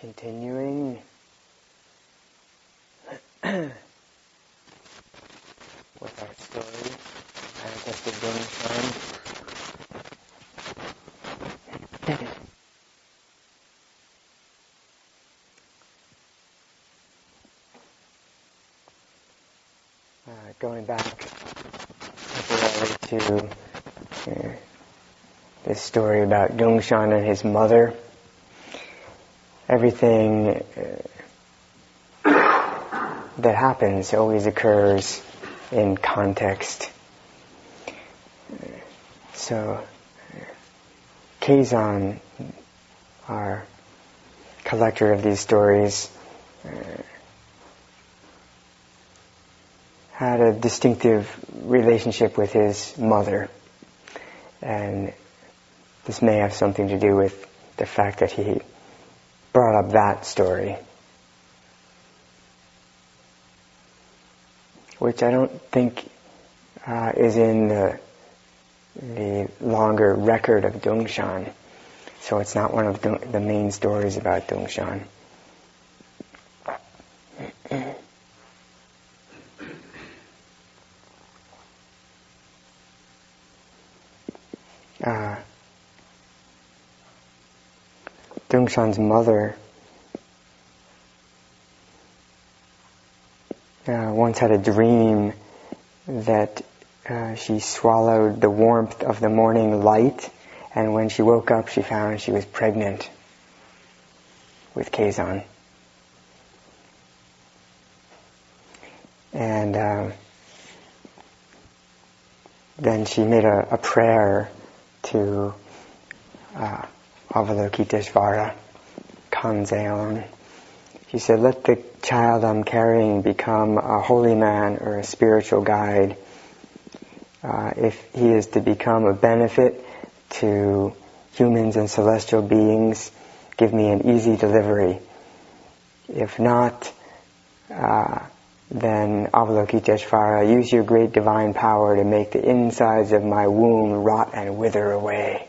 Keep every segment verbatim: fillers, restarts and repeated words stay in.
Continuing with our story, Manifested Dongshan. uh, going back to uh, this story about Dongshan and his mother. Everything uh, that happens always occurs in context. So, Keizan, our collector of these stories, uh, had a distinctive relationship with his mother, and this may have something to do with the fact that he brought up that story, which I don't think uh, is in the, the longer record of Dongshan, so it's not one of the main stories about Dongshan. Uh, Dongshan's mother uh, once had a dream that uh, she swallowed the warmth of the morning light, and when she woke up she found she was pregnant with Keizan. And uh, then she made a, a prayer to uh, Avalokiteshvara, Kanzeon. She said, let the child I'm carrying become a holy man or a spiritual guide. Uh, if he is to become a benefit to humans and celestial beings, give me an easy delivery. If not, uh, then Avalokiteshvara, use your great divine power to make the insides of my womb rot and wither away.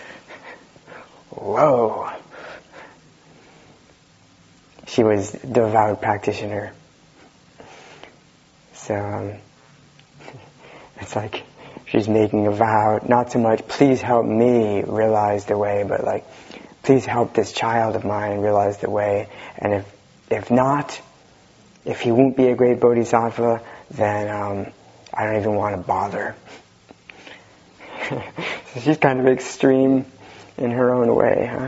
Whoa! She was a devout practitioner. So, um, it's like she's making a vow, not so much, please help me realize the way, but like, please help this child of mine realize the way. And if, if not, if he won't be a great bodhisattva, then um, I don't even want to bother. So she's kind of extreme in her own way, huh?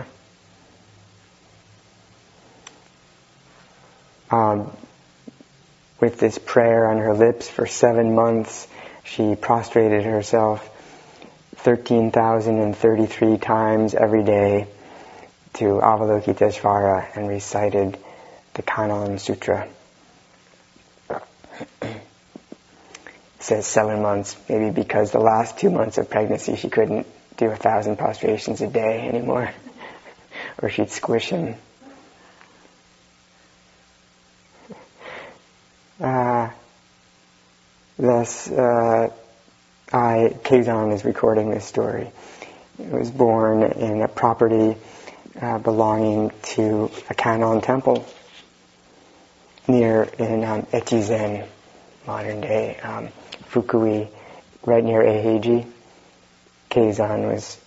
Um, with this prayer on her lips for seven months, she prostrated herself thirteen thousand thirty-three times every day to Avalokiteshvara and recited the Kannon Sutra. It says seven months, maybe because the last two months of pregnancy she couldn't do a thousand prostrations a day anymore, or she'd squish him. Uh, thus, uh, I, Keizan is recording this story. It was born in a property uh, belonging to a Kannon temple near in um, Echizen, modern day um, Fukui, right near Eheiji. Keizan was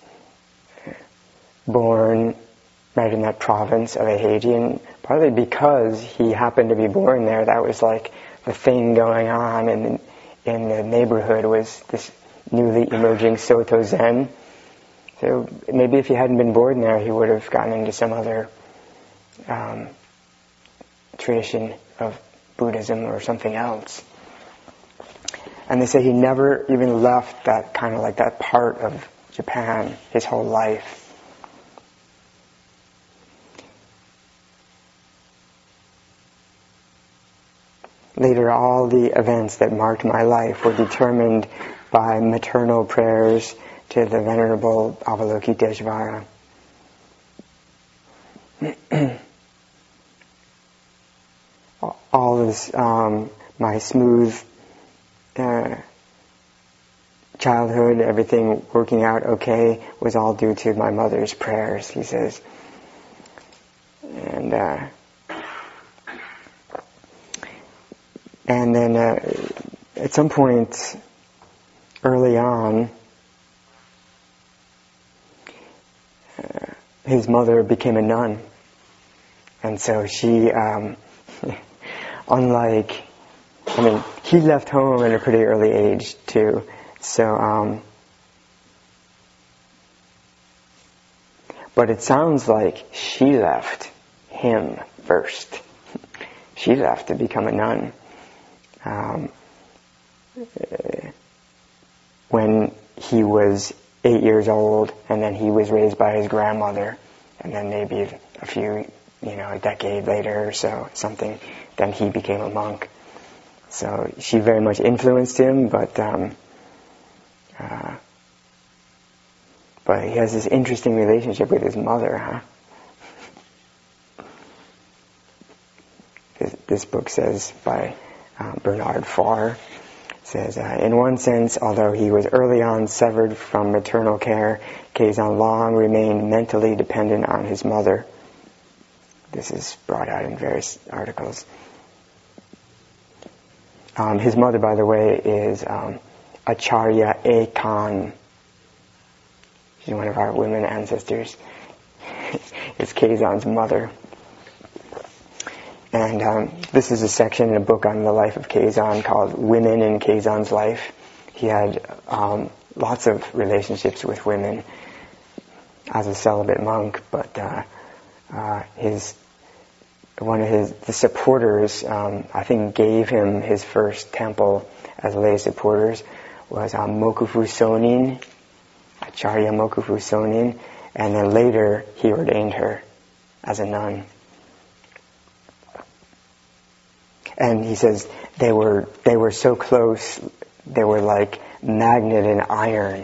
born right in that province of Eheiji, and partly because he happened to be born there, that was like the thing going on in the, in the neighborhood was this newly emerging Soto Zen. So maybe if he hadn't been born there, he would have gotten into some other um, tradition of Buddhism or something else. And they say he never even left that kind of like that part of Japan his whole life. Later, all the events that marked my life were determined by maternal prayers to the Venerable Avalokiteshvara. All this, um, my smooth uh, childhood, everything working out okay, was all due to my mother's prayers, he says. and uh, and then uh, at some point early on, uh, his mother became a nun, and so she, um, unlike, I mean, he left home at a pretty early age too, so. Um, But it sounds like she left him first. She left to become a nun. Um, when he was eight years old, and then he was raised by his grandmother, and then maybe a few, you know, a decade later or so, something, then he became a monk. So she very much influenced him, but um, uh, But he has this interesting relationship with his mother, huh? This, this book says by um, Bernard Farr, says, uh, in one sense, although he was early on severed from maternal care, Kazan long remained mentally dependent on his mother. This is brought out in various articles. Um, his mother, by the way, is um, Acharya Ekan. She's one of our women ancestors. It's Kazan's mother. And um, this is a section in a book on the life of Kazan called Women in Kazan's Life. He had um, lots of relationships with women as a celibate monk, but uh, uh, his one of his the supporters, um, I think, gave him his first temple as lay supporters was um, Mokufu Sonin, Acharya Mokufu Sonin, and then later he ordained her as a nun. And he says they were they were so close, they were like magnet and iron.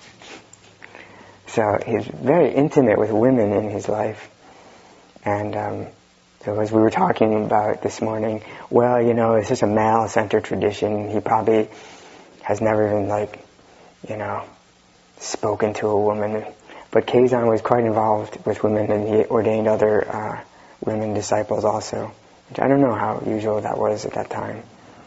So he's very intimate with women in his life. And um, so as we were talking about this morning, well, you know, it's just a male-centered tradition. He probably has never even, like, you know, spoken to a woman. But Kazan was quite involved with women, and he ordained other uh, women disciples also. Which I don't know how usual that was at that time.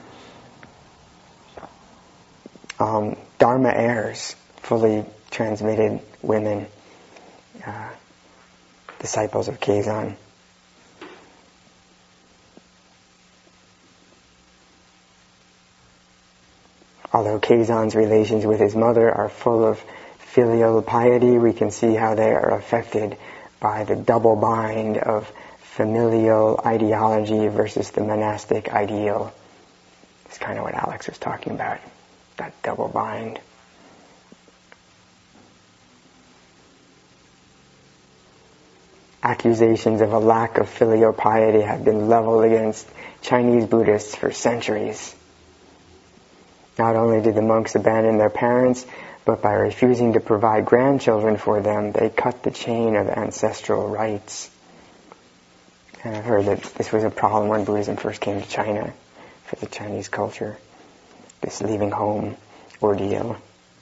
Um, Dharma heirs, fully transmitted women, uh, disciples of Kazan. Although Kazan's relations with his mother are full of filial piety, we can see how they are affected by the double bind of familial ideology versus the monastic ideal. It's kind of what Alex was talking about, that double bind. Accusations of a lack of filial piety have been leveled against Chinese Buddhists for centuries. Not only did the monks abandon their parents, but by refusing to provide grandchildren for them, they cut the chain of ancestral rights. And I've heard that this was a problem when Buddhism first came to China, for the Chinese culture, this leaving home ordeal.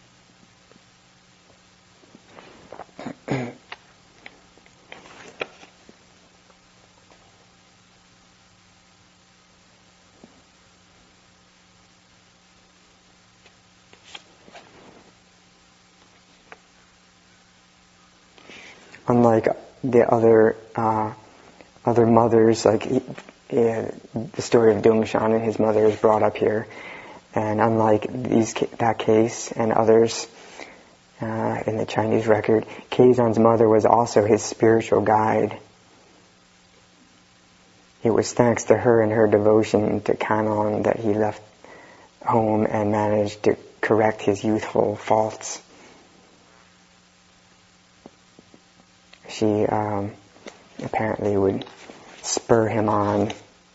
Unlike the other uh, other mothers, like he, uh, the story of Dongshan and his mother is brought up here, and unlike these that case and others uh, in the Chinese record, Kazan's mother was also his spiritual guide. It was thanks to her and her devotion to Kannon that he left home and managed to correct his youthful faults. She um, apparently would spur him on.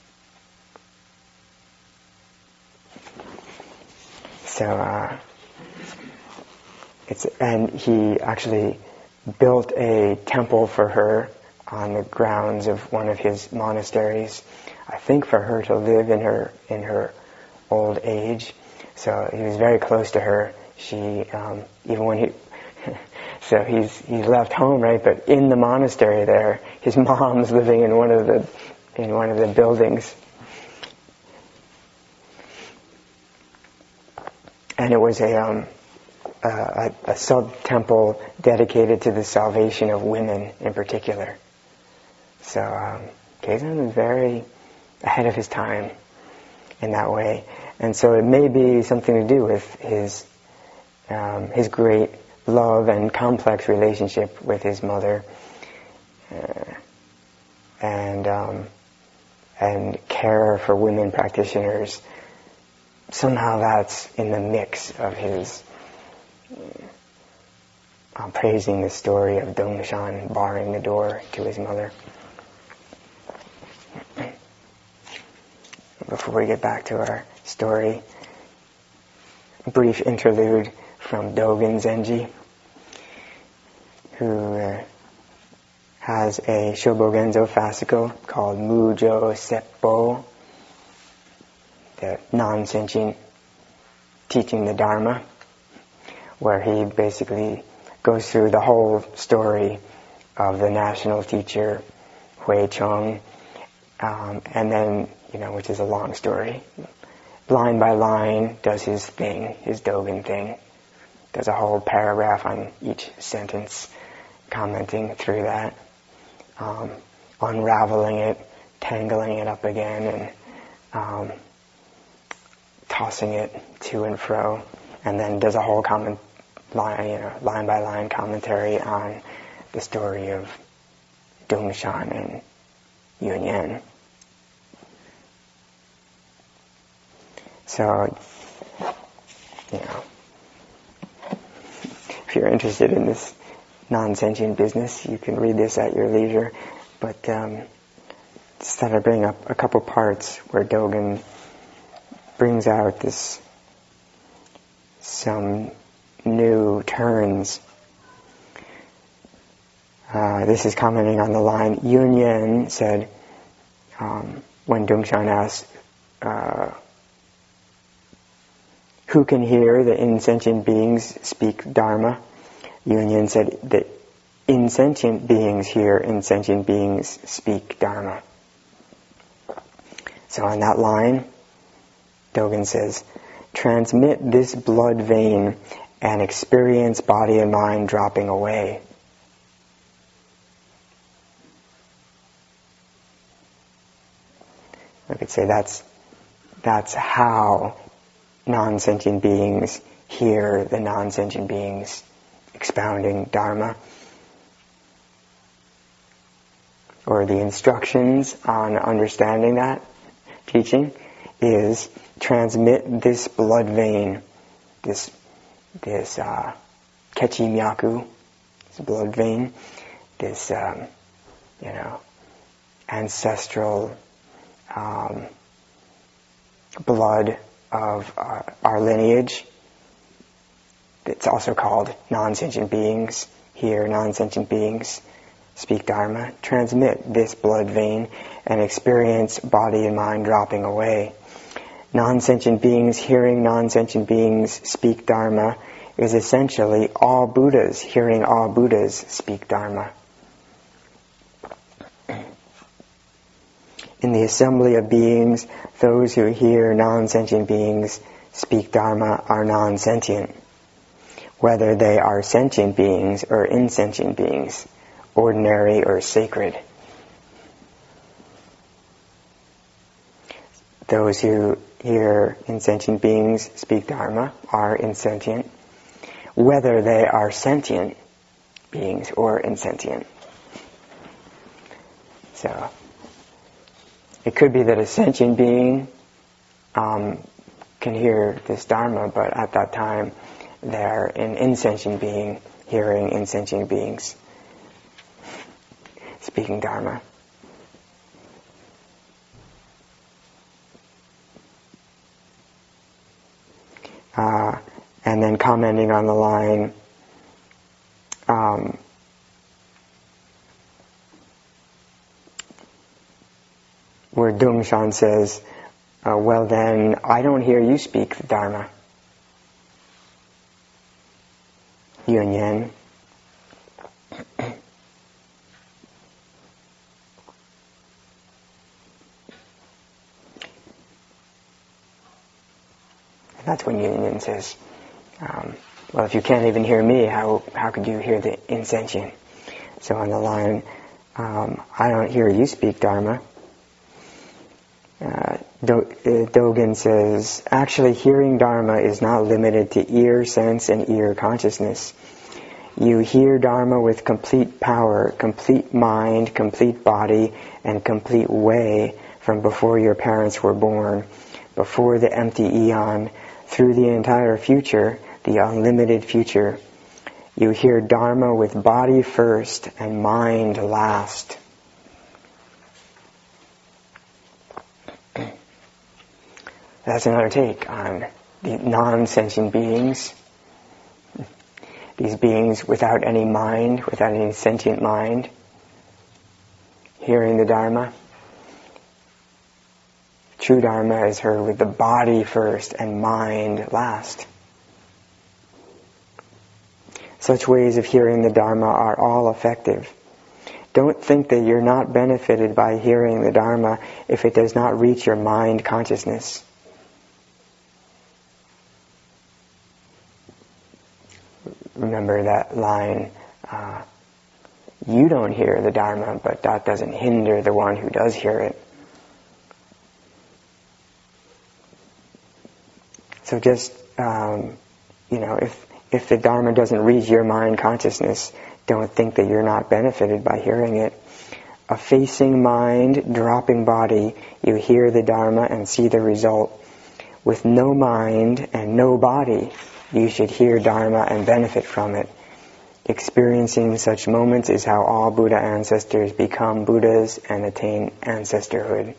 So, uh, it's, and he actually built a temple for her on the grounds of one of his monasteries, I think for her to live in her, in her old age. So he was very close to her. She, um, even when he, So he's he's left home, right? But in the monastery there, his mom's living in one of the in one of the buildings. And it was a um, a, a sub-temple dedicated to the salvation of women in particular. So um, Kazan was very ahead of his time in that way. And so it may be something to do with his um, his great love and complex relationship with his mother, uh, and um, and care for women practitioners. Somehow that's in the mix of his uh, praising the story of Dongshan barring the door to his mother. Before we get back to our story, a brief interlude from Dogen Zenji, who uh, has a Shobogenzo fascicle called Mujo Seppo, the non-sentient teaching the Dharma, where he basically goes through the whole story of the national teacher Hui Cheng, um, and then, you know, which is a long story, line by line does his thing, his Dogen thing, does a whole paragraph on each sentence, commenting through that, um, unraveling it, tangling it up again, and um, tossing it to and fro, and then does a whole comment line, you know, line by line commentary on the story of Dongshan and Yunyan. So, you know, if you're interested in this non-sentient business, you can read this at your leisure. But um, just thought I'd bring up a couple parts where Dogen brings out this some new turns. Uh, this is commenting on the line. Yunyan said, um, when Dongshan asked, uh, who can hear the insentient beings speak Dharma? Yunyan said that insentient beings hear insentient beings speak Dharma. So on that line, Dogen says, transmit this blood vein and experience body and mind dropping away. I could say that's that's how non-sentient beings hear the non-sentient beings expounding Dharma. Or the instructions on understanding that teaching is transmit this blood vein, this this uh, kechi myaku, this blood vein, this um, you know ancestral um, blood of our, our lineage. It's also called non-sentient beings. Here, non-sentient beings speak Dharma. Transmit this blood vein and experience body and mind dropping away. Non-sentient beings hearing non-sentient beings speak Dharma is essentially all Buddhas hearing all Buddhas speak Dharma. In the assembly of beings, those who hear non-sentient beings speak Dharma are non-sentient, whether they are sentient beings or insentient beings, ordinary or sacred. Those who hear insentient beings speak Dharma are insentient, whether they are sentient beings or insentient. So, it could be that a sentient being um, can hear this Dharma, but at that time they're an insentient being hearing insentient beings speaking Dharma. Uh, and then commenting on the line, um, where Dongshan says, uh, well then, I don't hear you speak the Dharma. Yunyan That's when Yunyan says, um, well, if you can't even hear me, how how could you hear the insentient? So on the line, um, I don't hear you speak Dharma. Uh, Do- uh, Dogen says, actually hearing Dharma is not limited to ear, sense, and ear consciousness. You hear Dharma with complete power, complete mind, complete body, and complete way from before your parents were born, before the empty eon, through the entire future, the unlimited future. You hear Dharma with body first and mind last. That's another take on the non-sentient beings. These beings without any mind, without any sentient mind, hearing the Dharma. True Dharma is heard with the body first and mind last. Such ways of hearing the Dharma are all effective. Don't think that you're not benefited by hearing the Dharma if it does not reach your mind consciousness. Remember that line, uh, you don't hear the Dharma, but that doesn't hinder the one who does hear it. So just, um, you know, if, if the Dharma doesn't reach your mind consciousness, don't think that you're not benefited by hearing it. A facing mind, dropping body, you hear the Dharma and see the result. With no mind and no body, you should hear Dharma and benefit from it. Experiencing such moments is how all Buddha ancestors become Buddhas and attain ancestorhood.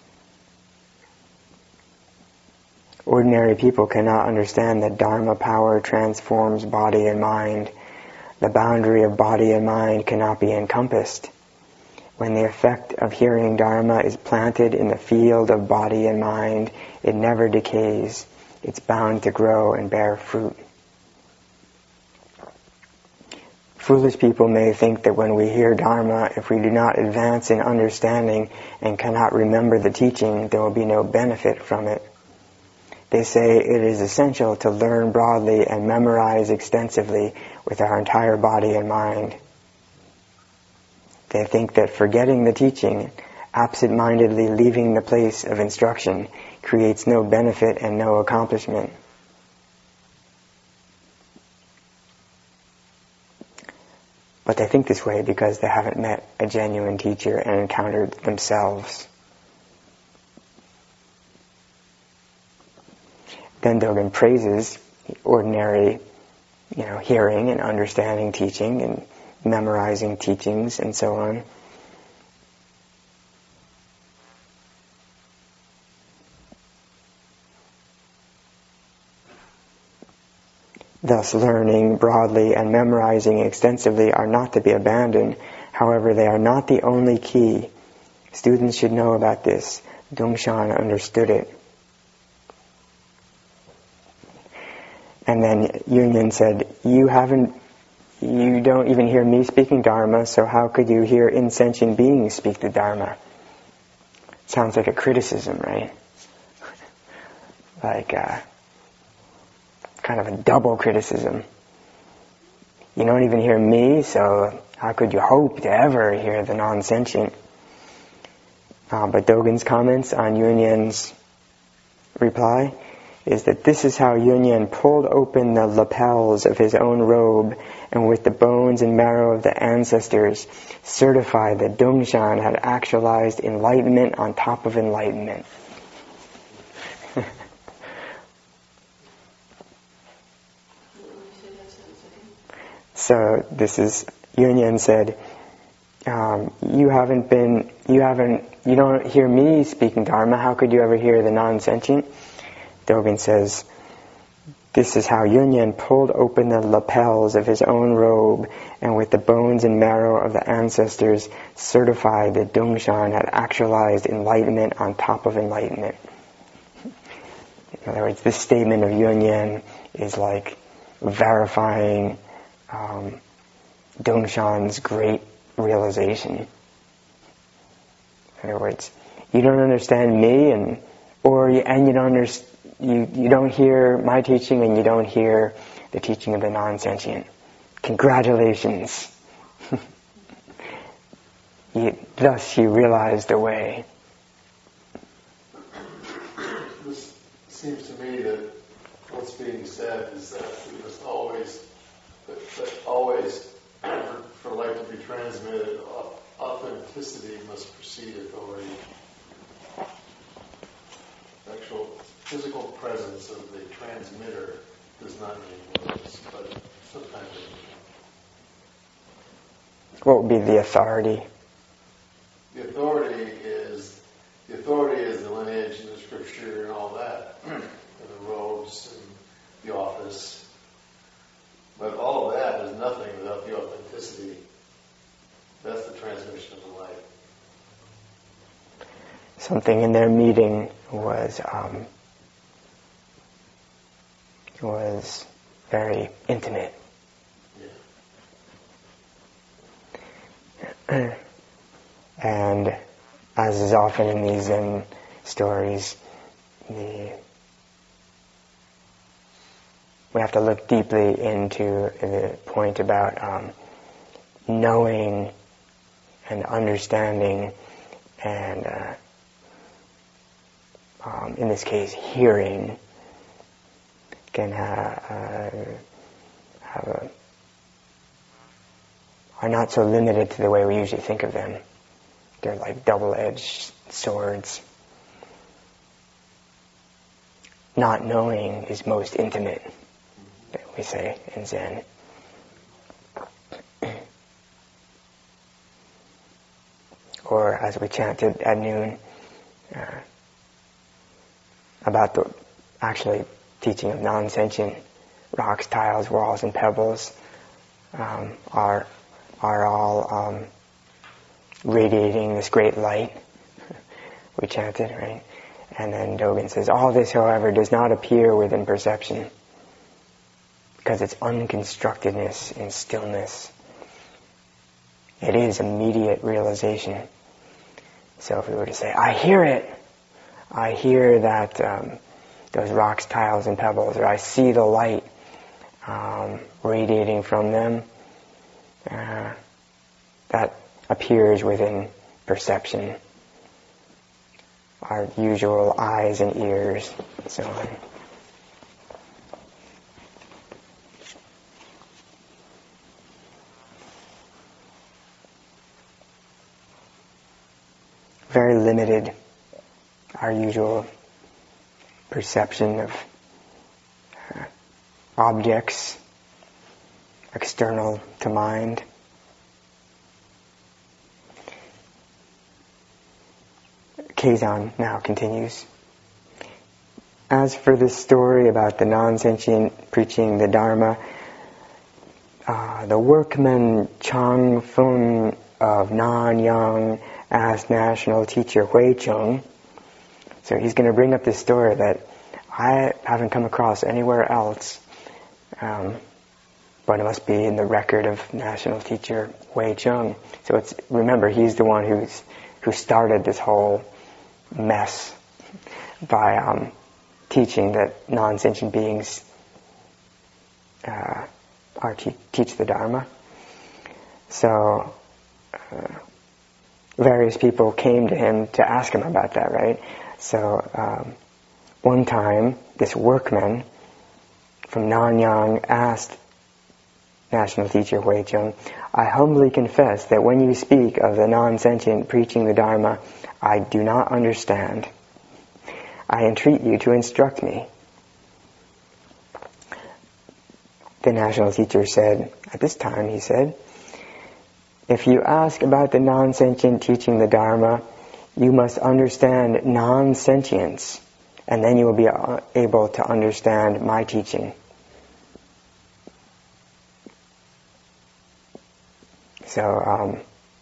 Ordinary people cannot understand that Dharma power transforms body and mind. The boundary of body and mind cannot be encompassed. When the effect of hearing Dharma is planted in the field of body and mind, it never decays. It's bound to grow and bear fruit. Foolish people may think that when we hear Dharma, if we do not advance in understanding and cannot remember the teaching, there will be no benefit from it. They say it is essential to learn broadly and memorize extensively with our entire body and mind. They think that forgetting the teaching, absent-mindedly leaving the place of instruction, creates no benefit and no accomplishment. But they think this way because they haven't met a genuine teacher and encountered themselves. Then Dogen praises ordinary, you know, hearing and understanding teaching and memorizing teachings and so on. Thus, learning broadly and memorizing extensively are not to be abandoned. However, they are not the only key. Students should know about this. Dongshan understood it. And then Yunyan said, you haven't, you don't even hear me speaking Dharma, so how could you hear insentient beings speak the Dharma? Sounds like a criticism, right? Like, uh, kind of a double criticism. You don't even hear me, so how could you hope to ever hear the non-sentient? Uh, but Dogen's comments on Yunyan's reply is that this is how Yunyan pulled open the lapels of his own robe and with the bones and marrow of the ancestors certified that Dongshan had actualized enlightenment on top of enlightenment. So this is, Yunyan said, um, you haven't been, you haven't, you don't hear me speaking Dharma, how could you ever hear the non-sentient? Dogen says, this is how Yunyan pulled open the lapels of his own robe and with the bones and marrow of the ancestors certified that Dongshan had actualized enlightenment on top of enlightenment. In other words, this statement of Yunyan is like verifying um, Dongshan's great realization. In other words, you don't understand me, and or you, and you don't understand. you, you don't hear my teaching and you don't hear the teaching of the non-sentient. Congratulations. you, thus you realize the way. This seems to me that what's being said is that we must always, that, that always, for, for light to be transmitted, authenticity must precede authority. The actual physical presence of the transmitter does not mean words, but sometimes it means. What would be the authority? The authority is the authority is the lineage and the scripture and all that, and the robes and the office. But all of that is nothing without the authenticity. That's the transmission of the light. Something in their meeting was um, was very intimate. Yeah. And as is often in these Zen stories, the we have to look deeply into the point about um, knowing and understanding and, uh, um, in this case, hearing can ha- uh, have a, are not so limited to the way we usually think of them. They're like double-edged swords. Not knowing is most intimate, we say in Zen. Or as we chanted at noon uh, about the actually teaching of non-sentient rocks, tiles, walls, and pebbles um, are are all um, radiating this great light. We chanted, right? And then Dogen says, all this, however, does not appear within perception because it's unconstructedness in stillness. It is immediate realization. So if we were to say, I hear it, I hear that um, those rocks, tiles, and pebbles, or I see the light um, radiating from them, uh, that appears within perception. Our usual eyes and ears, and so on. Very limited, our usual perception of uh, objects external to mind. Keizan now continues. As for this story about the non-sentient preaching the Dharma, uh, the workman Chang Fun of Nanyang asked national teacher Hui Chung. So he's going to bring up this story that I haven't come across anywhere else, um, but it must be in the record of national teacher Hui Chung. So it's remember he's the one who's who started this whole mess by um, teaching that non-sentient beings uh, are te- teach the Dharma. So uh, various people came to him to ask him about that, right? So um, one time, this workman from Nanyang asked national teacher Hui Chung, I humbly confess that when you speak of the non-sentient preaching the Dharma, I do not understand. I entreat you to instruct me. The national teacher said, at this time he said, if you ask about the non-sentient teaching the Dharma, you must understand non-sentience, and then you will be able to understand my teaching. So um,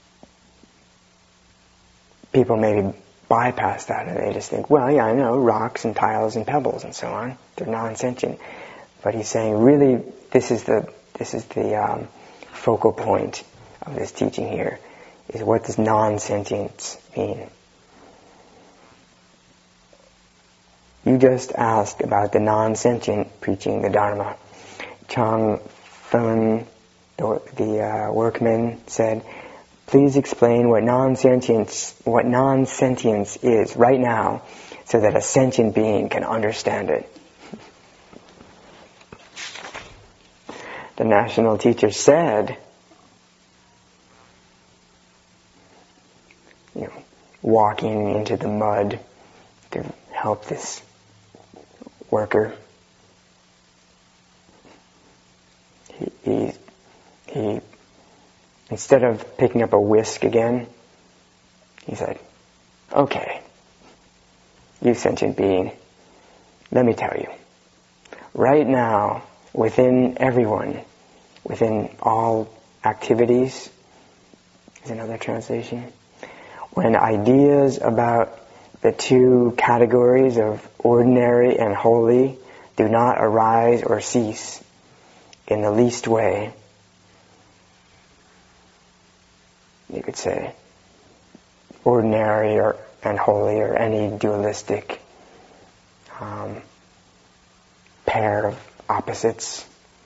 people maybe bypass that and they just think, well, yeah, I know, rocks and tiles and pebbles and so on, they're non-sentient. But he's saying, really, this is the this is the um, focal point of this teaching here, is what does non-sentience mean? You you just asked about the non-sentient preaching the Dharma. Chang Thun, the, the uh, workman, said, please explain what non-sentience, what non-sentience is right now, so that a sentient being can understand it. The national teacher said, you know, walking into the mud to help this worker. He, he, he, instead of picking up a whisk again, he said, okay, you sentient being, let me tell you, right now, within everyone, within all activities, is another translation, when ideas about the two categories of ordinary and holy do not arise or cease in the least way, you could say, ordinary or and holy, or any dualistic um, pair of opposites.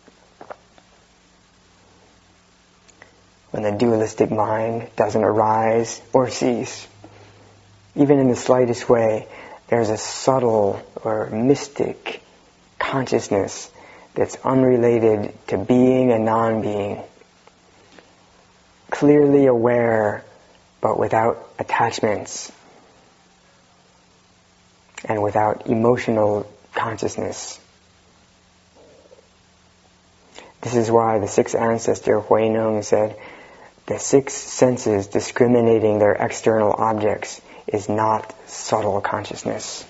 When the dualistic mind doesn't arise or cease, even in the slightest way, there's a subtle or mystic consciousness that's unrelated to being and non-being, clearly aware but without attachments and without emotional consciousness. This is why the sixth ancestor Huineng said, the six senses discriminating their external objects is not subtle consciousness.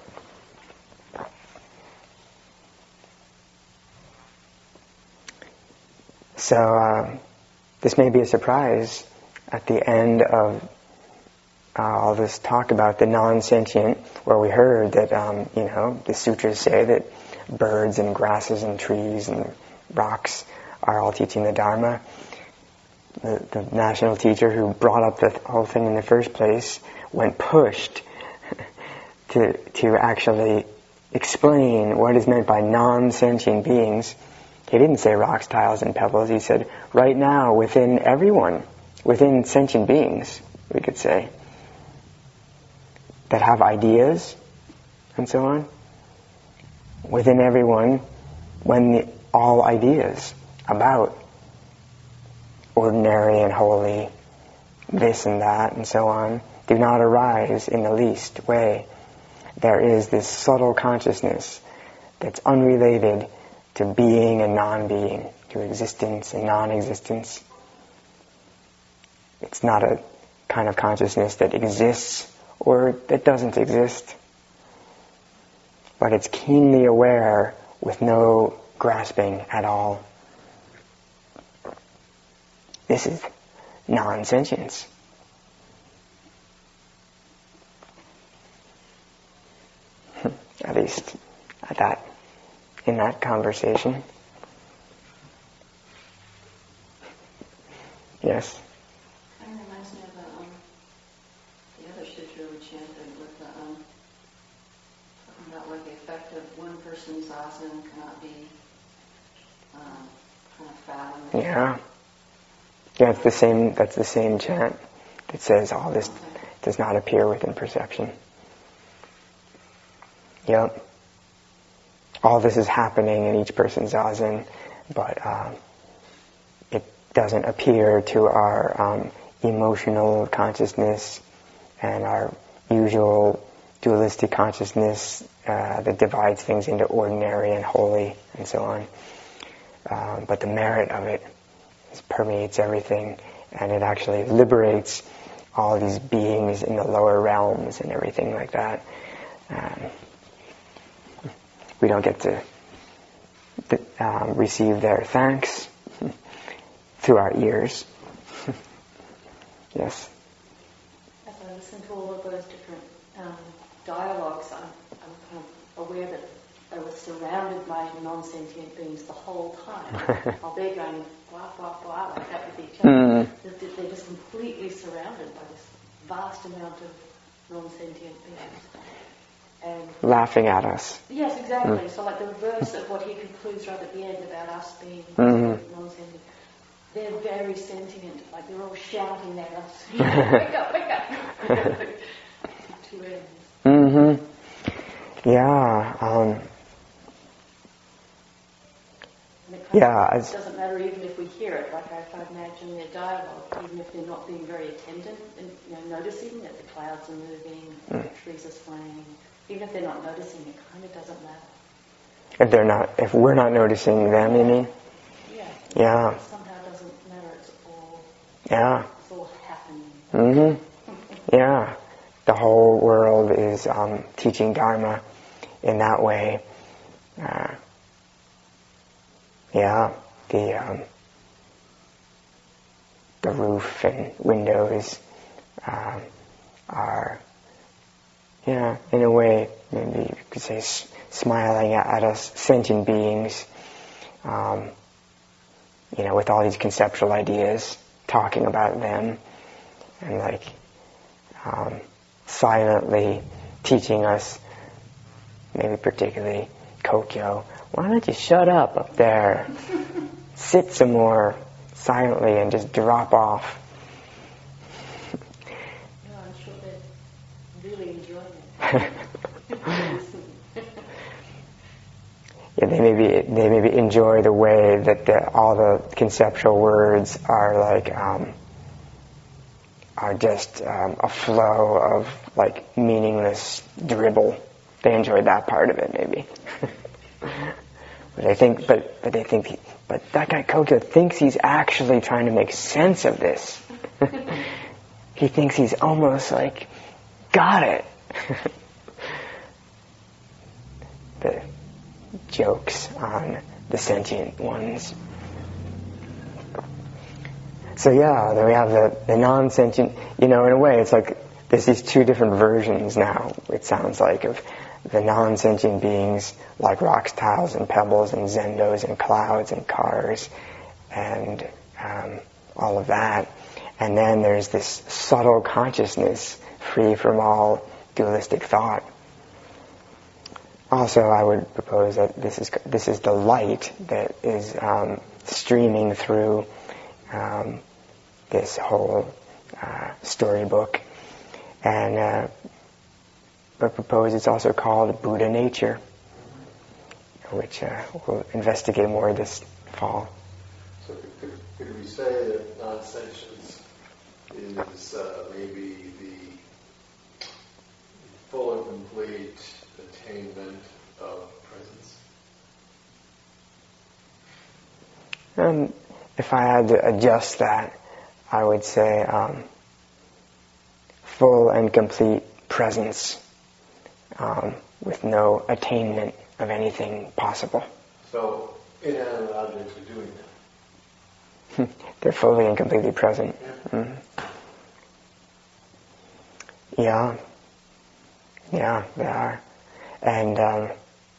So uh, this may be a surprise at the end of uh, all this talk about the non-sentient, where we heard that, um, you know, the sutras say that birds and grasses and trees and rocks are all teaching the Dharma. The, the national teacher who brought up the whole thing in the first place went pushed to to actually explain what is meant by non-sentient beings. He didn't say rocks, tiles, and pebbles. He said, right now, within everyone, within sentient beings, we could say, that have ideas and so on, within everyone, when the, all ideas about ordinary and holy, this and that and so on, do not arise in the least way, there is this subtle consciousness that's unrelated to being and non-being, to existence and non-existence. It's not a kind of consciousness that exists or that doesn't exist, but it's keenly aware with no grasping at all. This is non-sentience. At least at that, in that conversation. Yes? Kind of reminds me of the, um, the other sutra we chanted with the, um, talking about like the effect of one person's zazen cannot be um, kind of fathomed. Yeah. Yeah, it's the same, that's the same chant that says all this Okay. does not appear within perception. Yep. All this is happening in each person's zazen, but uh, it doesn't appear to our um, emotional consciousness and our usual dualistic consciousness uh, that divides things into ordinary and holy and so on. Um, but the merit of it is, permeates everything, and it actually liberates all these beings in the lower realms and everything like that. Um, we don't get to um, receive their thanks through our ears. Yes? As I listen to all of those different um, dialogues, I'm, I'm kind of aware that I was surrounded by non-sentient beings the whole time. While they're going blah, blah, blah, like that with each other. Mm. They're, they're just completely surrounded by this vast amount of non-sentient beings. And laughing at us. yes, exactly. Mm. So like the reverse of what he concludes right at the end about us being Mm-hmm. non-sentient. They're very sentient, like they're all shouting at us. Wake up, wake up! Two ends. Mm-hmm. Yeah. Um, and it kind yeah. of It's, doesn't matter even if we hear it. Like if I imagine their dialogue, even if they're not being very attentive and you know, noticing that the clouds are moving, mm. the trees are swaying, even if they're not noticing, it kind of doesn't matter. if they're not, if we're not noticing them, you mean? Yeah. Yeah. It somehow doesn't matter. It's all. Yeah. It's all happening. Mm-hmm. Yeah. The whole world is um, teaching Dharma in that way. Uh, yeah. The um, the roof and windows um, are, yeah, in a way, maybe you could say, s- smiling at, at us, sentient beings. Um, you know, with all these conceptual ideas, talking about them, and like um, silently teaching us, maybe particularly Kokyo, why don't you shut up up there, sit some more silently and just drop off. No, I'm sure they're really enjoying it. Yeah, they maybe they maybe enjoy the way that the, all the conceptual words are like um, are just um, a flow of like meaningless dribble. They enjoy that part of it, maybe. but they think, but but they think, he, but that guy Kokyo thinks he's actually trying to make sense of this. He thinks he's almost like got it. the jokes on the sentient ones. So yeah, then we have the, the non-sentient, you know, in a way it's like there's these two different versions now, it sounds like, of the non-sentient beings like rocks, tiles, and pebbles, and zendos, and clouds, and cars, and um, all of that. And then there's this subtle consciousness free from all dualistic thought. Also, I would propose that this is this is the light that is um, streaming through um, this whole uh, storybook, and uh, I propose it's also called Buddha nature, which uh, we'll investigate more this fall. So could, could, could we say that non-sentience is uh, maybe the full and complete attainment of presence? Um, if I had to adjust that, I would say um, full and complete presence um, with no attainment of anything possible. So inanimate objects are doing that. They're fully and completely present. Yeah. Mm. Yeah. Yeah, they are. And um,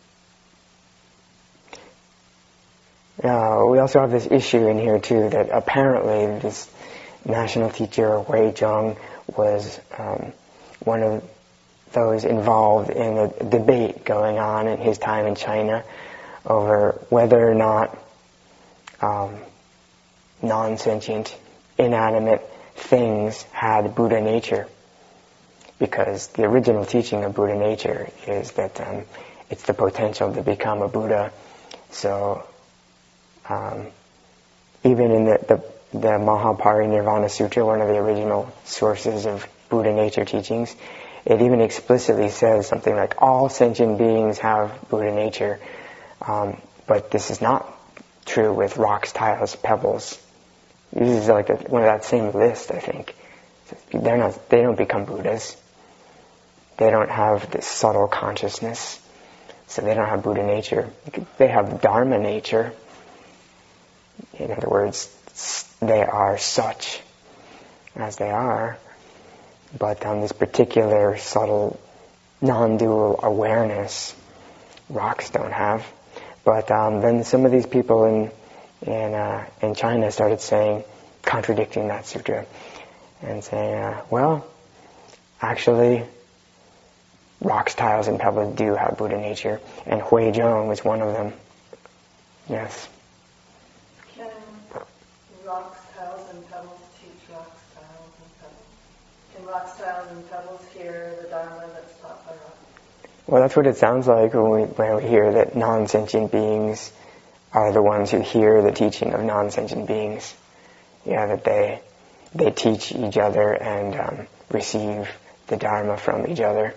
uh, we also have this issue in here too, that apparently this national teacher Wei Zheng was um, one of those involved in a debate going on in his time in China over whether or not um, non-sentient, inanimate things had Buddha nature. Because the original teaching of Buddha nature is that um, it's the potential to become a Buddha. So um, even in the, the, the Mahaparinirvana Sutra, one of the original sources of Buddha nature teachings, it even explicitly says something like all sentient beings have Buddha nature. Um, but this is not true with rocks, tiles, pebbles. This is like a, one of that same list, I think. They're not, they don't become Buddhas. They don't have this subtle consciousness, so they don't have Buddha nature. They have Dharma nature. In other words, they are such as they are, but on this particular subtle, non-dual awareness, rocks don't have. But um, then some of these people in in uh, in China started saying, contradicting that sutra, and saying, uh, well, actually, rocks, tiles, and pebbles do have Buddha nature, and Huizhong was one of them. Yes. Can rocks, tiles, and pebbles teach rocks, tiles, and pebbles? Can rocks, tiles, and pebbles hear the Dharma that's taught by rocks? Well, that's what it sounds like when we, when we hear that non-sentient beings are the ones who hear the teaching of non-sentient beings. Yeah, that they they teach each other and um, receive the Dharma from each other.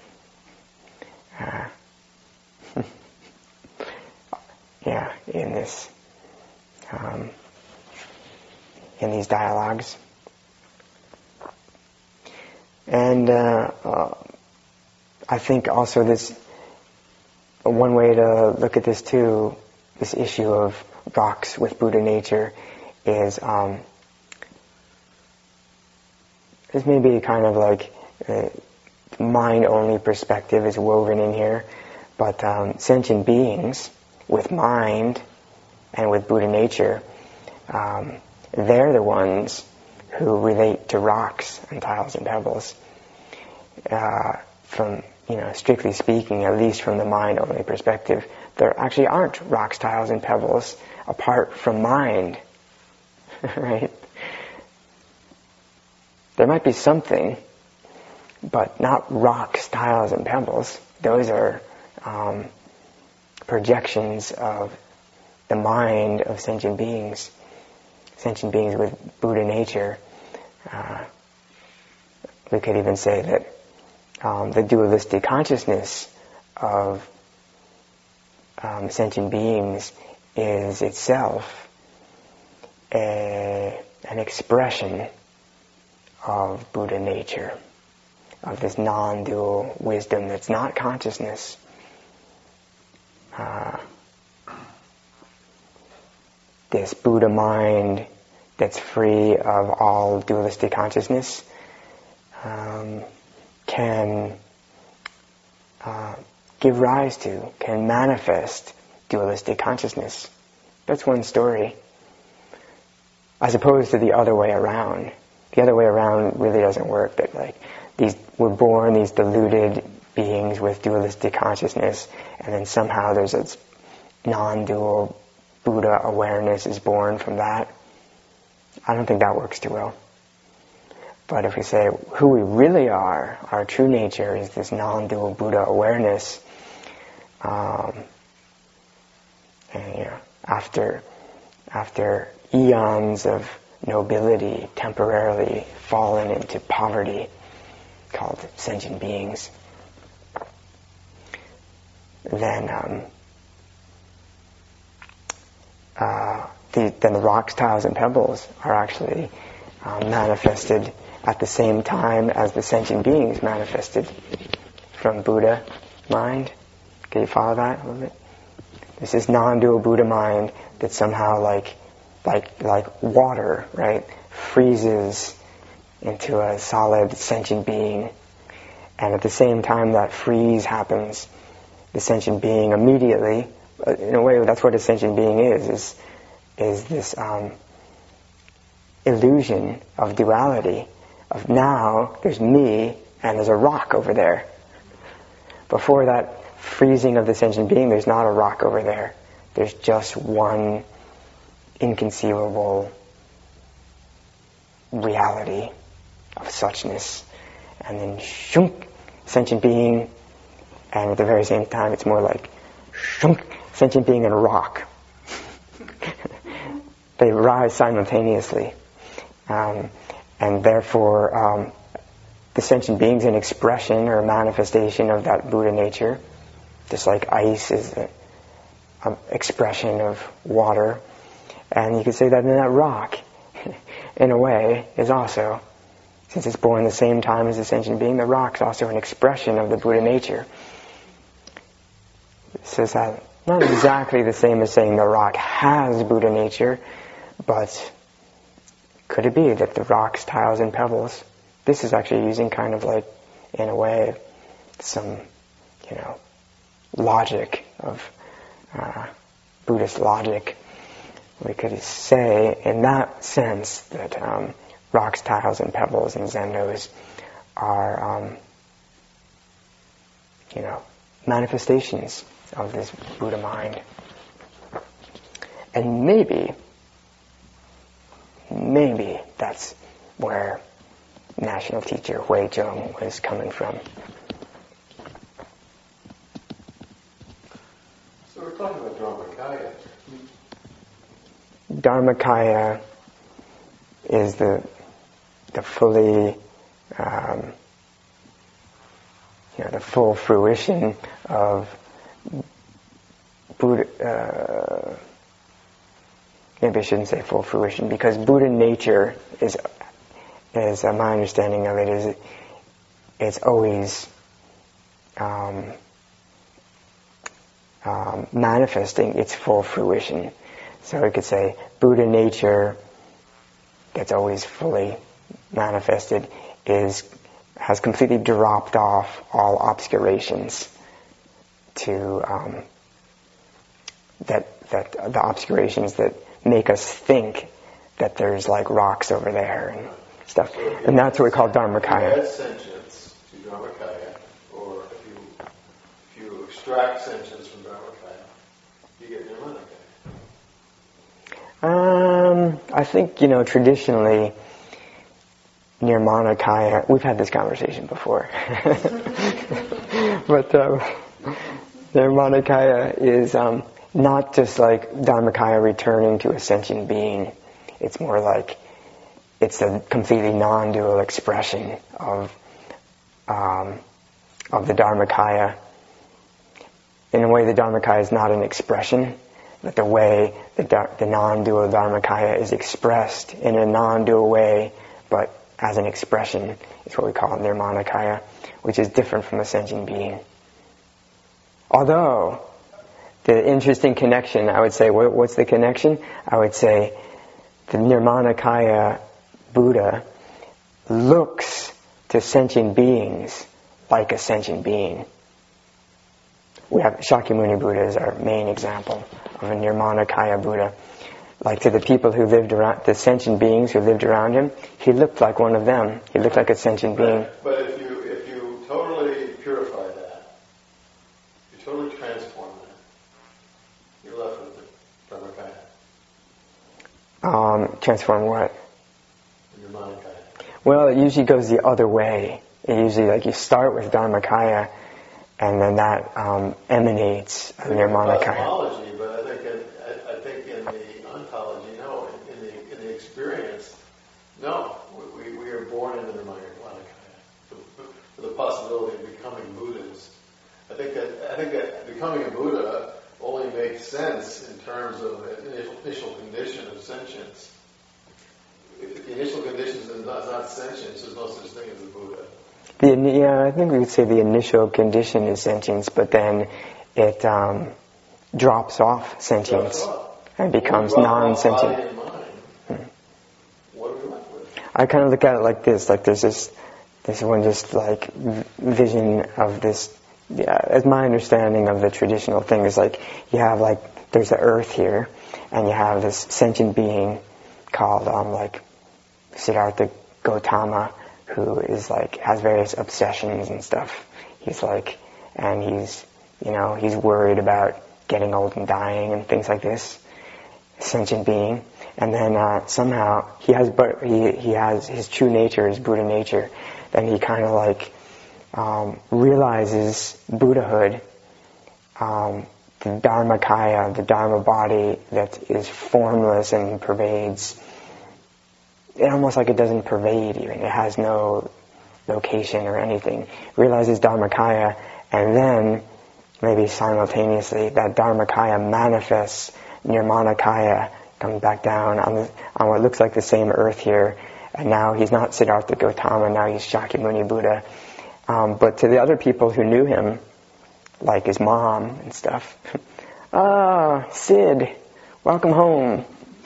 Uh, yeah, in this, um, in these dialogues. And uh, uh, I think also this, one way to look at this too, this issue of rocks with Buddha nature, is um, this may be kind of like uh, mind-only perspective is woven in here, but um, sentient beings with mind and with Buddha nature, um, they're the ones who relate to rocks and tiles and pebbles. Uh, from, you know, strictly speaking, at least from the mind-only perspective, there actually aren't rocks, tiles, and pebbles apart from mind, right? There might be something, but not rocks, tiles, and pebbles. Those are um, projections of the mind of sentient beings, sentient beings with Buddha nature. Uh, we could even say that um, the dualistic consciousness of um, sentient beings is itself a, an expression of Buddha nature, of this non-dual wisdom that's not consciousness. Uh, this Buddha mind that's free of all dualistic consciousness um, can uh, give rise to, can manifest dualistic consciousness. That's one story. As opposed to the other way around. The other way around really doesn't work. That like these we're born these deluded beings with dualistic consciousness, and then somehow there's a non-dual Buddha awareness is born from that. I don't think that works too well. But if we say who we really are, our true nature is this non-dual Buddha awareness, um, and you know, after after eons of nobility temporarily fallen into poverty, called sentient beings, then um, uh, the, then the rocks, tiles, and pebbles are actually um, manifested at the same time as the sentient beings manifested from Buddha mind. Can you follow that a little bit? This is non-dual Buddha mind that somehow like like like water, right, freezes into a solid sentient being, and at the same time that freeze happens, the sentient being immediately, in a way that's what a sentient being is, is is this um, illusion of duality, of now there's me and there's a rock over there. Before that freezing of the sentient being, there's not a rock over there. There's just one inconceivable reality of suchness. And then shunk, sentient being, and at the very same time it's more like shunk, sentient being and a rock. They rise simultaneously. Um, and therefore um, the sentient being is an expression or a manifestation of that Buddha nature, just like ice is an expression of water. And you could say that in that rock, in a way, is also, since it's born the same time as the sentient being, the rock's also an expression of the Buddha nature. It says that not exactly the same as saying the rock has Buddha nature, but could it be that the rocks, tiles, and pebbles, this is actually using kind of like, in a way, some, you know, logic of uh, Buddhist logic. We could say, in that sense, that um, rocks, tiles, and pebbles and zendos are um, you know, manifestations of this Buddha mind. And maybe, maybe that's where national teacher Hui Zheng was coming from. So we're talking about Dharmakaya. Dharmakaya is the the fully, um, you know, the full fruition of Buddha. Uh, maybe I shouldn't say full fruition, because Buddha nature is, is uh, my understanding of it is, it's always um, um, manifesting its full fruition. So we could say Buddha nature that's always fully manifested is has completely dropped off all obscurations to um, that that the obscurations that make us think that there's like rocks over there and stuff, so and that's what we call Dharmakaya. If you add sentience to Dharmakaya, or if you if you extract sentience from Dharmakaya, you get Nirmanakaya. Um, I think, you know, traditionally, Nirmanakaya, we've had this conversation before, but um, Nirmanakaya is um, not just like Dharmakaya returning to a sentient being. It's more like it's a completely non-dual expression of um, of the Dharmakaya. In a way, the Dharmakaya is not an expression, but the way the, the non-dual Dharmakaya is expressed in a non-dual way, but as an expression, is what we call Nirmanakaya, which is different from a sentient being. Although, the interesting connection, I would say, what, what's the connection? I would say the Nirmanakaya Buddha looks to sentient beings like a sentient being. We have Shakyamuni Buddha as our main example of a Nirmanakaya Buddha. Like to the people who lived around, the sentient beings who lived around him, he looked like one of them. He looked like a sentient being. But if you if you totally purify that, you totally transform that, you're left with the Dharmakaya. Um, transform what? Nirmanakaya. Well, it usually goes the other way. It usually, like, you start with Dharmakaya, and then that um, emanates a Nirmanakaya. Cosmology, but I think in, I, I think in the ontology, no. In, in the in the experience, no. We we are born into Nirmanakaya for, for the possibility of becoming Buddhas. I think that I think that becoming a Buddha only makes sense in terms of an initial, initial condition of sentience. If the initial condition is not, not sentience, there's no such thing as a Buddha. The, yeah, I think we would say the initial condition is sentience, but then it um, drops off sentience drops off. and becomes When we drop off non-sentient. body and mind, hmm. What are we left with? I kind of look at it like this, like there's this, this one just like vision of this, yeah, as my understanding of the traditional thing is like, you have like, there's the earth here, and you have this sentient being called um, like Siddhartha Gautama, who is like, has various obsessions and stuff. He's like, and he's, you know, he's worried about getting old and dying and things like this. Sentient being. And then uh, somehow he has, but he he has his true nature, his Buddha nature. Then he kind of like um, realizes Buddhahood, um, the Dharmakaya, the Dharma body that is formless and pervades. It almost like it doesn't pervade even. It has no location or anything. Realizes Dharmakaya, and then maybe simultaneously that Dharmakaya manifests Nirmanakaya, comes back down on, the, on what looks like the same earth here. And now he's not Siddhartha Gautama, now he's Shakyamuni Buddha. Um, but to the other people who knew him, like his mom and stuff, ah, Sid, welcome home.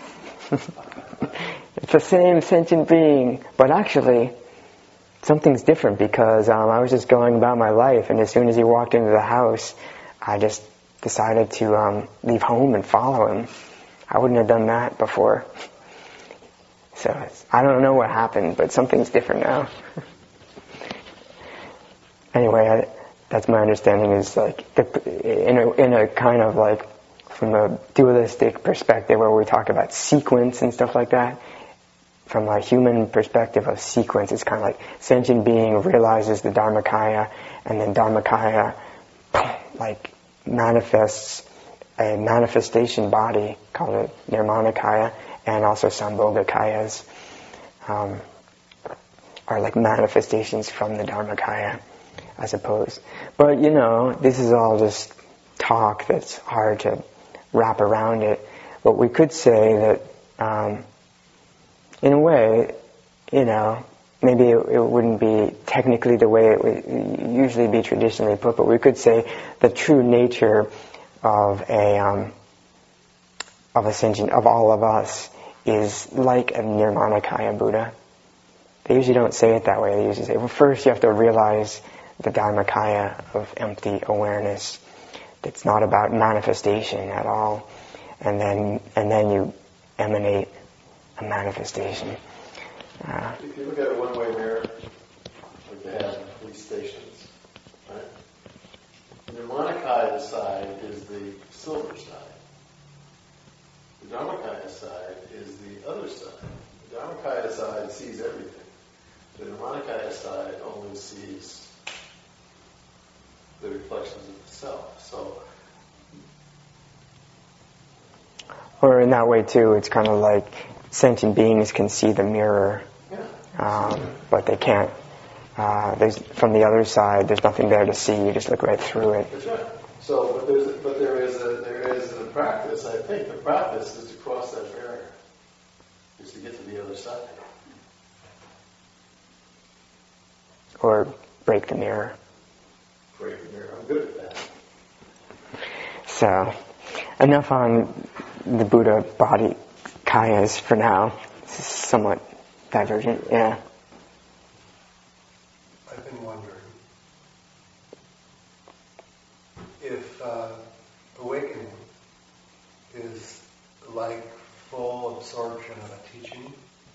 It's the same sentient being, but actually, something's different because um, I was just going about my life, and as soon as he walked into the house, I just decided to um, leave home and follow him. I wouldn't have done that before. So it's, I don't know what happened, but something's different now. Anyway, that's my understanding, is like the, in a in a kind of like from a dualistic perspective where we talk about sequence and stuff like that. From a human perspective of sequence, it's kind of like sentient being realizes the Dharmakaya, and then Dharmakaya like manifests a manifestation body, called it Nirmanakaya, and also Sambhogakayas um, are like manifestations from the Dharmakaya, I suppose. But you know, this is all just talk that's hard to wrap around it. But we could say that um, in a way, you know, maybe it, it wouldn't be technically the way it would usually be traditionally put, but we could say the true nature of a um, of a sentient, of all of us, is like a Nirmanakaya Buddha. They usually don't say it that way. They usually say, well, first you have to realize the Dharmakaya of empty awareness. That's not about manifestation at all, and then and then you emanate a manifestation. Uh, if you look at a one-way mirror, like they have in police stations, right? The Nirmanakaya side is the silver side. The Dharmakaya side is the other side. The Dharmakaya side sees everything. The Nirmanakaya side only sees the reflections of the self. So, or in that way too, it's kind of like sentient beings can see the mirror, yeah. um, but they can't. Uh, there's from the other side. There's nothing there to see. You just look right through it. That's right. So, but there's, but there is a there is a practice. I think the practice is to cross that barrier, is to get to the other side, Or break the mirror. break the mirror. I'm good at that. So, enough on the Buddha body kayas for now. This is somewhat divergent. Yeah. I've been wondering if uh, awakening is like full absorption of a teaching,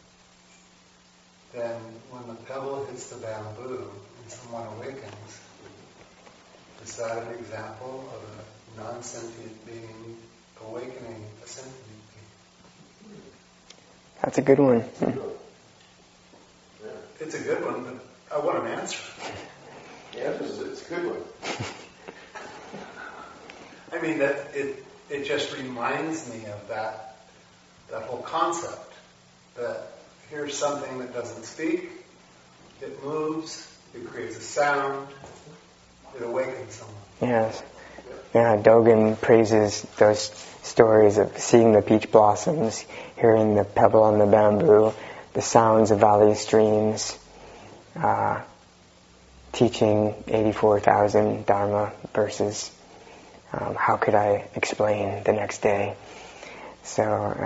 then when the pebble hits the bamboo and someone awakens, is that an example of a non-sentient being awakening a sentient being? That's a good one. Hmm. Yeah. It's a good one, but I want an answer. The answer is it's a good one. I mean, that it it just reminds me of that that whole concept that here's something that doesn't speak, it moves, it creates a sound, it awakens someone. Yes. Yeah, Dogen praises those stories of seeing the peach blossoms, hearing the pebble on the bamboo, the sounds of valley streams, uh, teaching eighty-four thousand Dharma verses. Um, how could I explain the next day? So,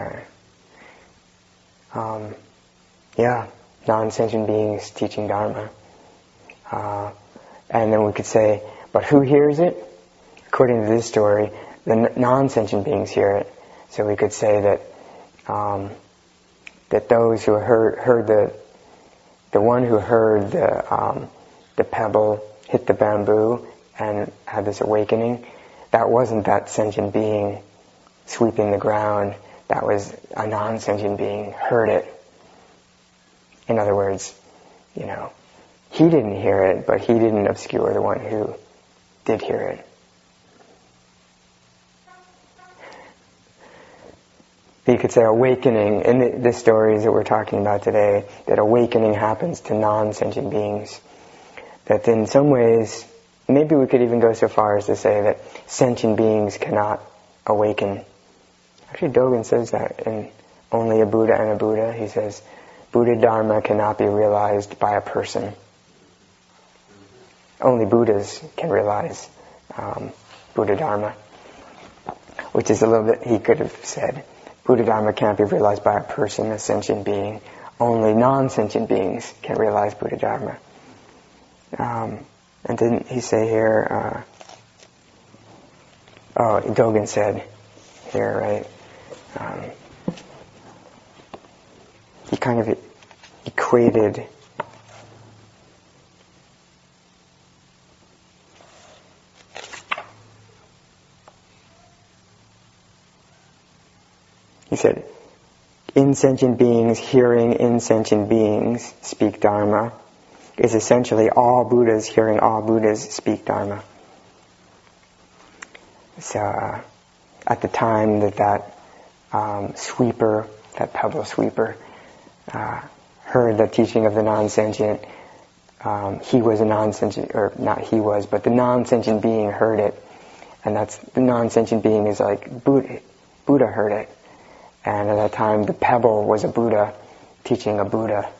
uh, um, yeah, non-sentient beings teaching Dharma. Uh, and then we could say, but who hears it? According to this story, the n- non-sentient beings hear it. So we could say that um, that those who heard heard the the one who heard the um, the pebble hit the bamboo and had this awakening, that wasn't that sentient being sweeping the ground. That was a non-sentient being heard it. In other words, you know, he didn't hear it, but he didn't obscure the one who did hear it. You could say awakening, in the, the stories that we're talking about today, that awakening happens to non-sentient beings. That in some ways, maybe we could even go so far as to say that sentient beings cannot awaken. Actually, Dogen says that in Only a Buddha and a Buddha. He says, Buddha Dharma cannot be realized by a person. Only Buddhas can realize um, Buddha Dharma. Which is a little bit, he could have said, Buddha Dharma can't be realized by a person, a sentient being. Only non-sentient beings can realize Buddha Dharma. Um, and didn't he say here, uh, oh, Dogen said here, right, um, he kind of equated he said, insentient beings hearing insentient beings speak Dharma is essentially all Buddhas hearing all Buddhas speak Dharma. So uh, at the time that that um, sweeper, that pebble sweeper, uh, heard the teaching of the non-sentient, um, he was a non-sentient, or not he was, but the non-sentient being heard it. And that's, the non-sentient being is like Buddha, Buddha heard it. And at that time, the pebble was a Buddha teaching a Buddha.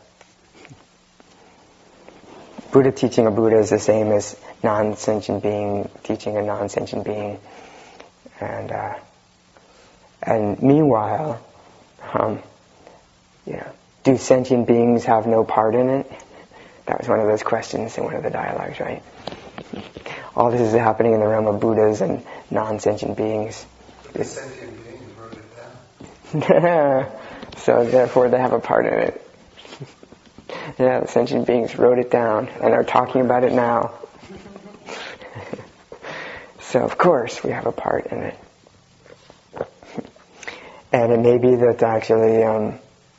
Buddha teaching a Buddha is the same as non-sentient being teaching a non-sentient being. And uh, and meanwhile, um, you know, do sentient beings have no part in it? That was one of those questions in one of the dialogues, right? All this is happening in the realm of Buddhas and non-sentient beings. The sentient beings wrote it down. So therefore they have a part in it. Yeah, the sentient beings wrote it down and are talking about it now. So of course we have a part in it. And it may be that actually um,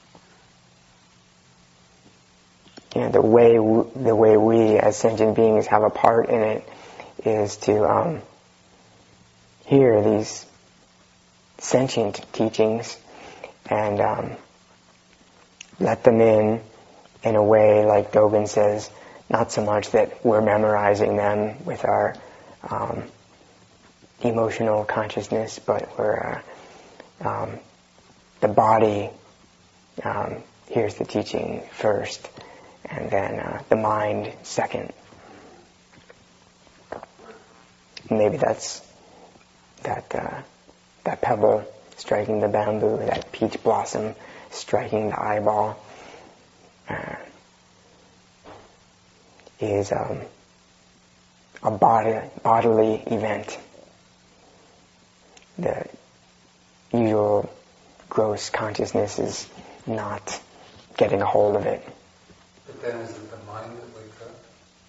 you know, the way w- the way we as sentient beings have a part in it is to um, hear these sentient teachings and um, let them in in a way, like Dogen says, not so much that we're memorizing them with our um, emotional consciousness, but we're uh, um, the body um, hears the teaching first, and then uh, the mind second. Maybe that's that uh, that pebble striking the bamboo, that peach blossom striking the eyeball, uh, is um, a body, bodily event. The usual gross consciousness is not getting a hold of it. But then is it the mind that wakes up?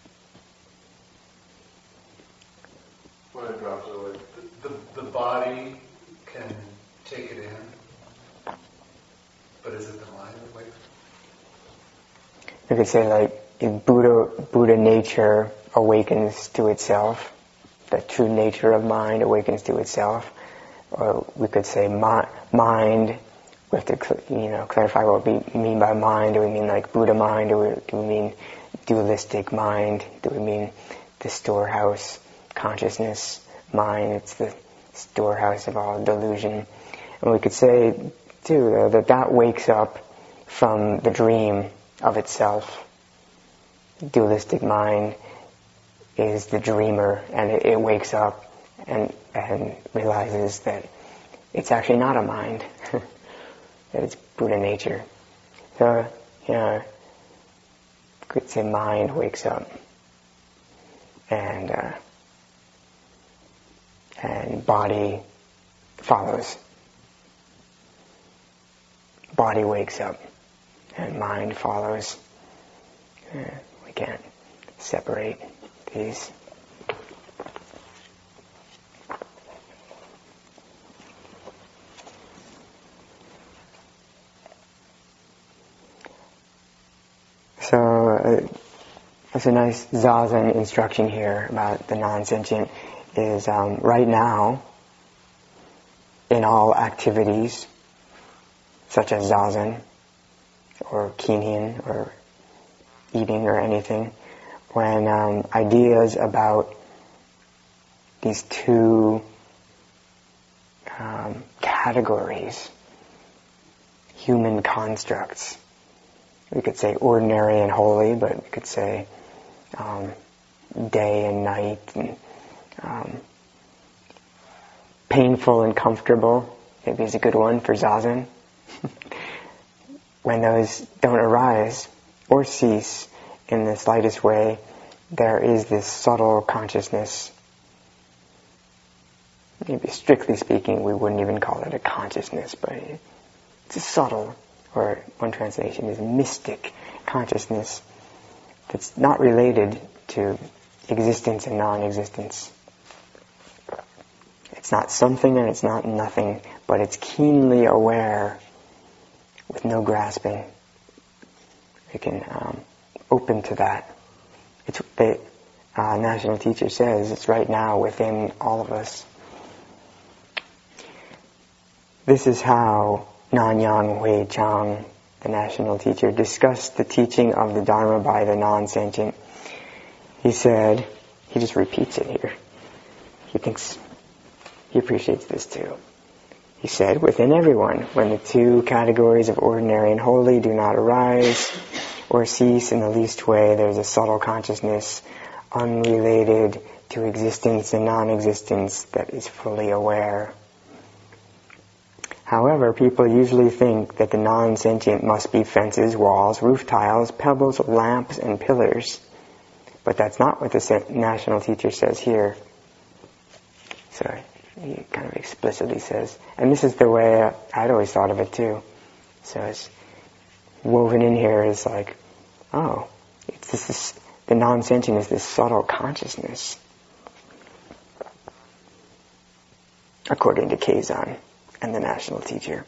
When it drops away. The, the, the body can take it in, but is it the mind that wakes up? You could say like if Buddha, Buddha nature awakens to itself, the true nature of mind awakens to itself. Or we could say mi- mind, we have to you know, clarify what we mean by mind. Do we mean like Buddha mind? Do we, do we mean dualistic mind? Do we mean the storehouse consciousness mind? It's the storehouse of all delusion. And we could say, too, uh, that that wakes up from the dream of itself. Dualistic mind is the dreamer, and it, it wakes up and and realizes that it's actually not a mind, that it's Buddha nature. So, you know, could say mind wakes up, and uh, and body follows. Body wakes up, and mind follows. Uh, we can't separate these. So uh, there's a nice Zazen instruction here about the non-sentient is um, right now in all activities such as Zazen or Kinhin or eating or anything, when um, ideas about these two um, categories, human constructs, we could say ordinary and holy, but we could say um, day and night, and um, painful and comfortable, maybe is a good one for Zazen. When those don't arise or cease in the slightest way, there is this subtle consciousness. Maybe strictly speaking, we wouldn't even call it a consciousness, but it's a subtle, or one translation is mystic consciousness that's not related to existence and non-existence. It's not something and it's not nothing, but it's keenly aware with no grasping. You can um, open to that. It's the uh, national teacher says it's right now within all of us. This is how Nanyang Hui Chang, the national teacher, discussed the teaching of the Dharma by the non-sentient. He said, he just repeats it here. He thinks, he appreciates this too. He said, within everyone, when the two categories of ordinary and holy do not arise or cease in the least way, there is a subtle consciousness unrelated to existence and non-existence that is fully aware. However, people usually think that the non-sentient must be fences, walls, roof tiles, pebbles, lamps, and pillars. But that's not what the national teacher says here. So he kind of explicitly says, and this is the way I'd always thought of it too. So it's woven in here is like, oh, it's this, this the non-sentient is this subtle consciousness, according to Kazan and the national teacher.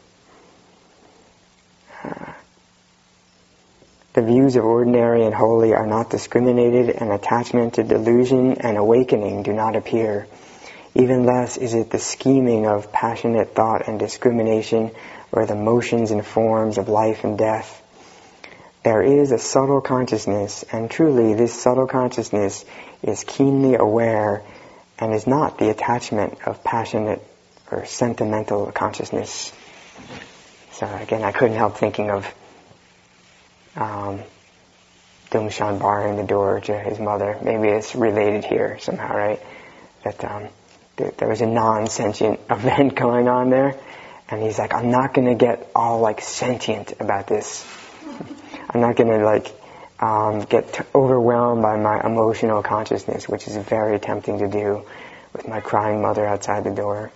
Uh, the views of ordinary and holy are not discriminated, and attachment to delusion and awakening do not appear. Even less is it the scheming of passionate thought and discrimination, or the motions and forms of life and death. There is a subtle consciousness, and truly this subtle consciousness is keenly aware and is not the attachment of passionate or sentimental consciousness. So again, I couldn't help thinking of um, Dongshan barring the door to his mother. Maybe it's related here somehow, right? That um, th- there was a non-sentient event going on there, and he's like, I'm not going to get all like sentient about this. I'm not going to like um, get t- overwhelmed by my emotional consciousness, which is very tempting to do with my crying mother outside the door.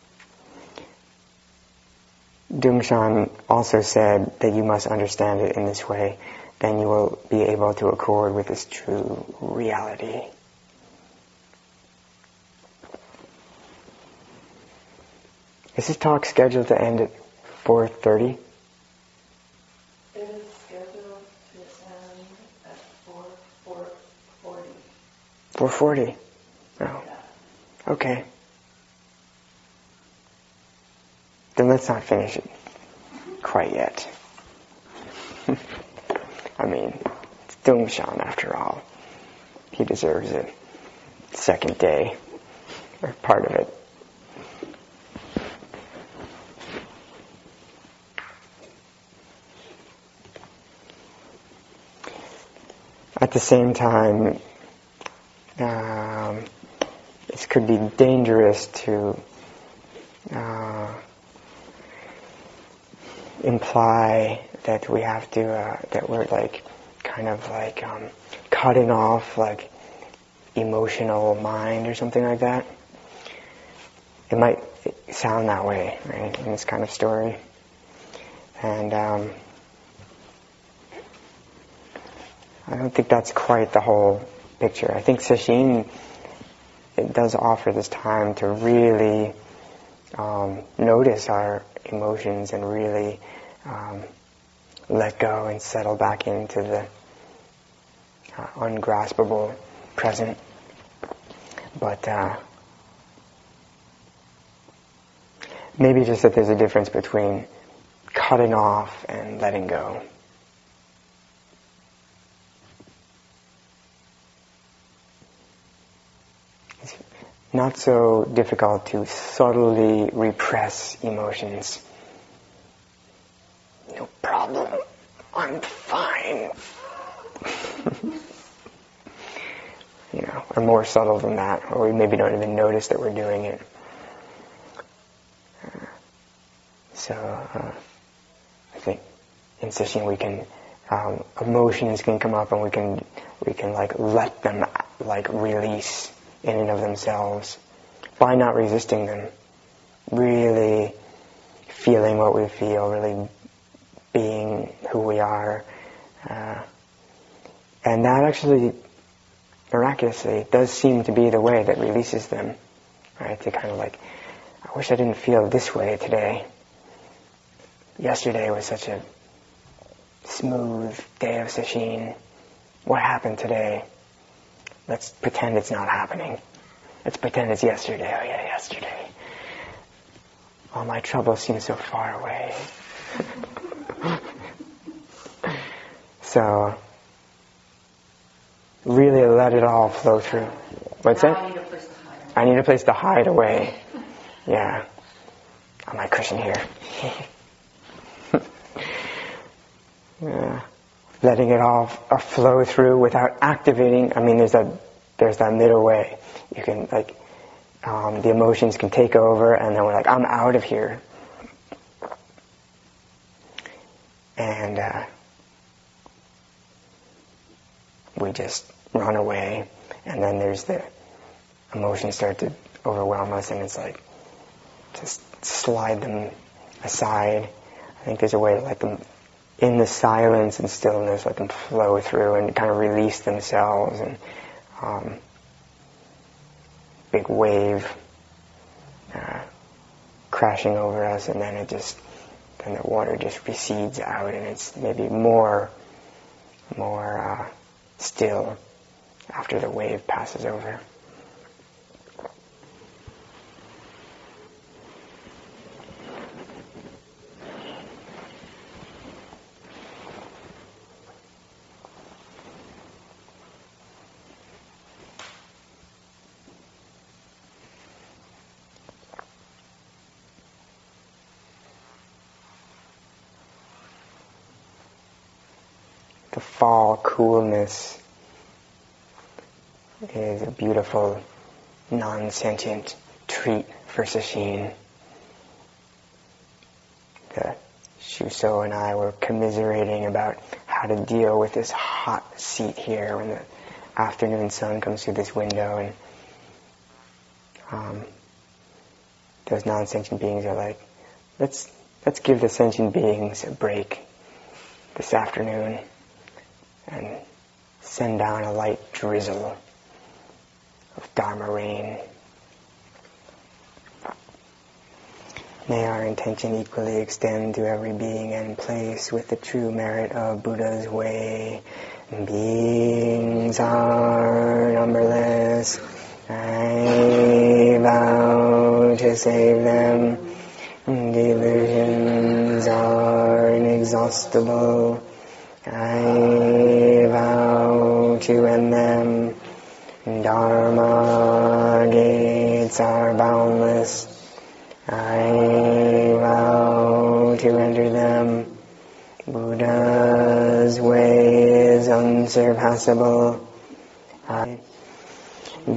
Dongshan also said that you must understand it in this way, then you will be able to accord with its true reality. Is this talk scheduled to end at four thirty? It is scheduled to end at four forty. four forty? Oh. Okay. Then let's not finish it quite yet. I mean, it's Dongshan after all. He deserves it. Second day, or part of it. At the same time, um, it could be dangerous to uh, imply that we have to, uh, that we're like, kind of like um, cutting off like emotional mind or something like that. It might sound that way, right, in this kind of story. And um, I don't think that's quite the whole picture. I think Sesshin, it does offer this time to really um, notice our emotions and really um, let go and settle back into the uh, ungraspable present. But uh, maybe just that there's a difference between cutting off and letting go. It's not so difficult to subtly repress emotions. No problem. I'm fine. You know, or more subtle than that, or we maybe don't even notice that we're doing it. Uh, so, uh, I think in Sesshin we can, um, emotions can come up and we can, we can like let them like release in and of themselves by not resisting them. Really feeling what we feel, really being who we are. Uh, and that actually, miraculously, does seem to be the way that releases them, right? To kind of like I wish I didn't feel this way today. Yesterday was such a smooth day of sesshin. What happened today? Let's pretend it's not happening. Let's pretend it's yesterday. Oh yeah, yesterday. All my troubles seem so far away. So, really let it all flow through. What's now that? I need a place to hide. I need a place to hide away. Yeah. On my cushion here. Yeah. Letting it all f- flow through without activating. I mean, there's that there's that middle way. You can like um, the emotions can take over, and then we're like, I'm out of here. And uh, we just run away, and then there's the emotions start to overwhelm us, and it's like just slide them aside. I think there's a way to let them in the silence and stillness, let them flow through and kind of release themselves, and um, big wave uh, crashing over us, and then it just then the water just recedes out, and it's maybe more more uh, still after the wave passes over. The fall coolness is a beautiful, non-sentient treat for sesshin. The Shuso and I were commiserating about how to deal with this hot seat here when the afternoon sun comes through this window, and um, those non-sentient beings are like, let's let's give the sentient beings a break this afternoon and send down a light drizzle of Dharma rain. May our intention equally extend to every being and place with the true merit of Buddha's way. Beings are numberless. I vow to save them. Delusions are inexhaustible. I vow to end them. Dharma gates are boundless. I vow to enter them. Buddha's way is unsurpassable. I